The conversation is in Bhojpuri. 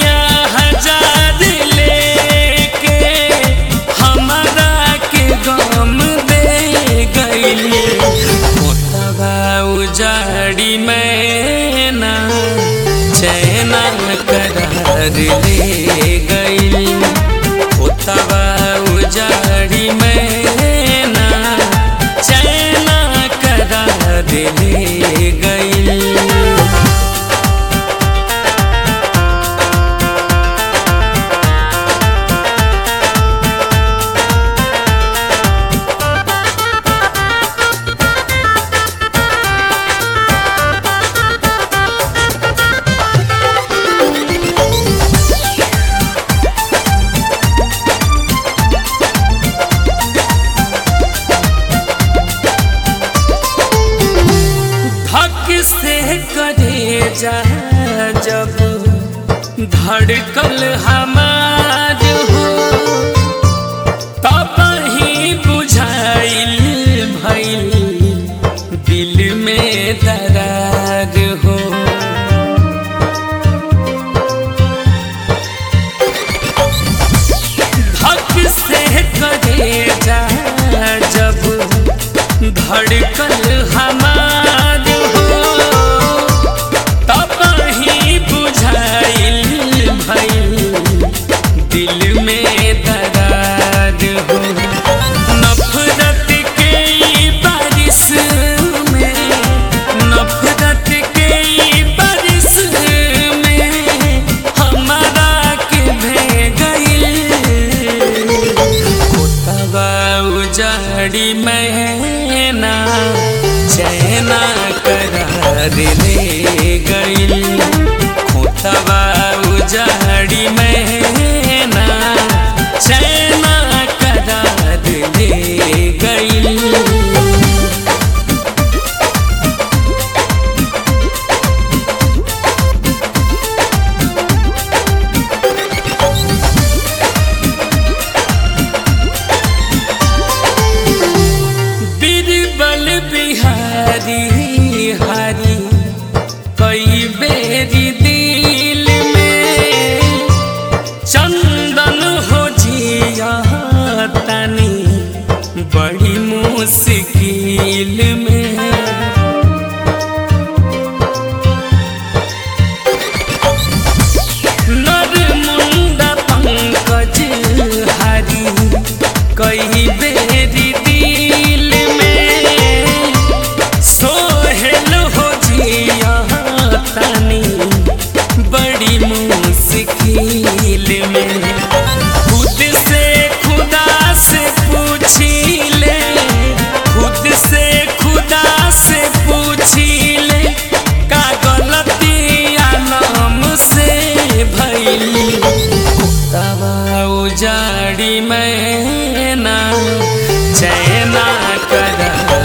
रुपया हजार लेके हमारा के गम दे गई। होतबा उजाड़ी में ना चैना करार ले गई। होतबा उजाड़ी में ना चैना करार ले गई। से करे जा जब धड़कल हमार हो तब ही बुझाइल भइल दिल में दरार हो। धक से करे जा जब धड़कल हमार दिल में दरार हो। नफरत के बारिश में नफरत के बारिश में हमारा के भे गई। होतबा उजाड़ी में ना चैना करार ले गई। होतबा उजाड़ी में ना चैना करार ले गई। बीरबल बिहारी हारी कई बेरी दिल में चंदन हो जिया तनी बड़ी मुश्किल में। नरमुंडा पंकज हरी कई बेरी दिल में सोहेल हो जिया तनी बड़ी मुश्किल में। खुद से खुदा से पूछी ले खुद से खुदा से पूछी ले का गलती आलम से भइली। होतबा उजाड़ी में ना चैना करार